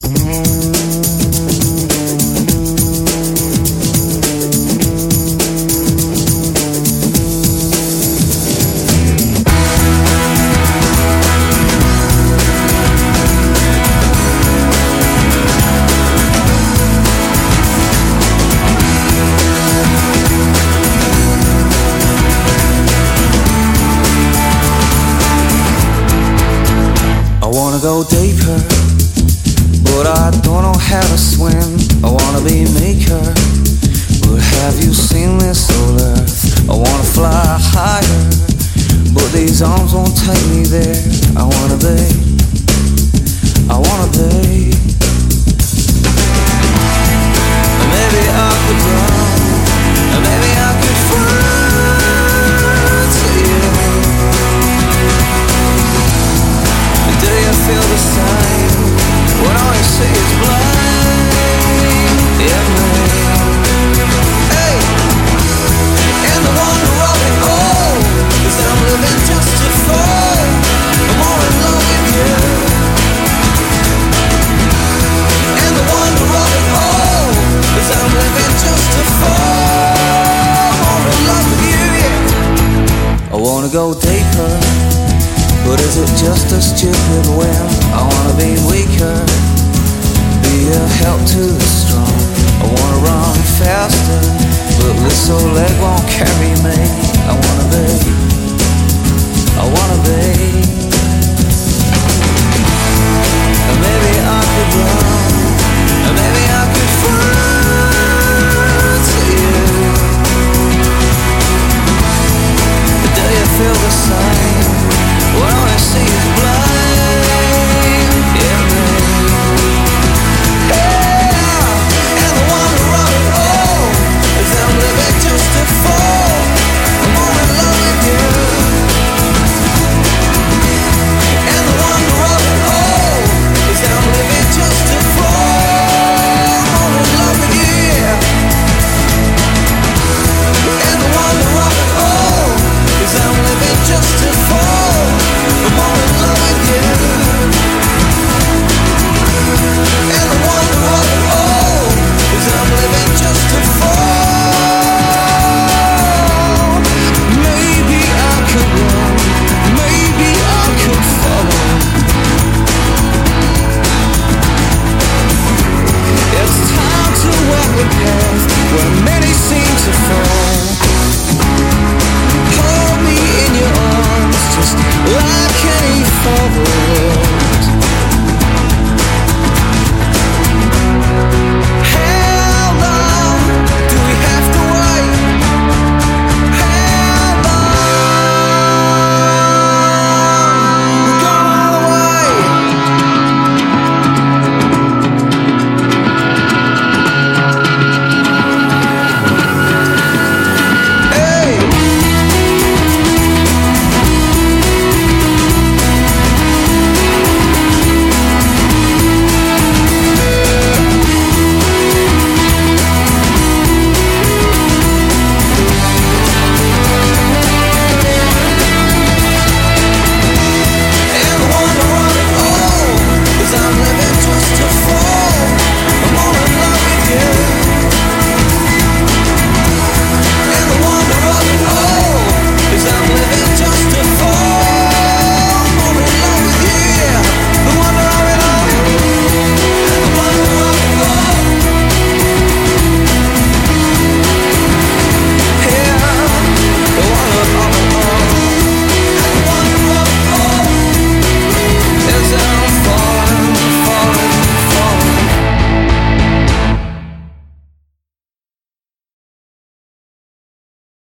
Go deeper, but I don't know how to swim. I wanna be maker, but have you seen this old earth? I wanna fly higher, but these arms won't take me there. I wanna be maybe I could run, maybe I could fly to you. Do you feel the same when all you see is blame? Yeah, hey, and the wonder of it all is that I'm living just to fall. I'm more in love with you. And the wonder of it all is that I'm living just to fall. More in love with you, yeah. I wanna go deeper, but is it just a stupid whim? I wanna be weaker, be a help to the strong. I wanna run faster, but this old leg won't carry me. I wanna be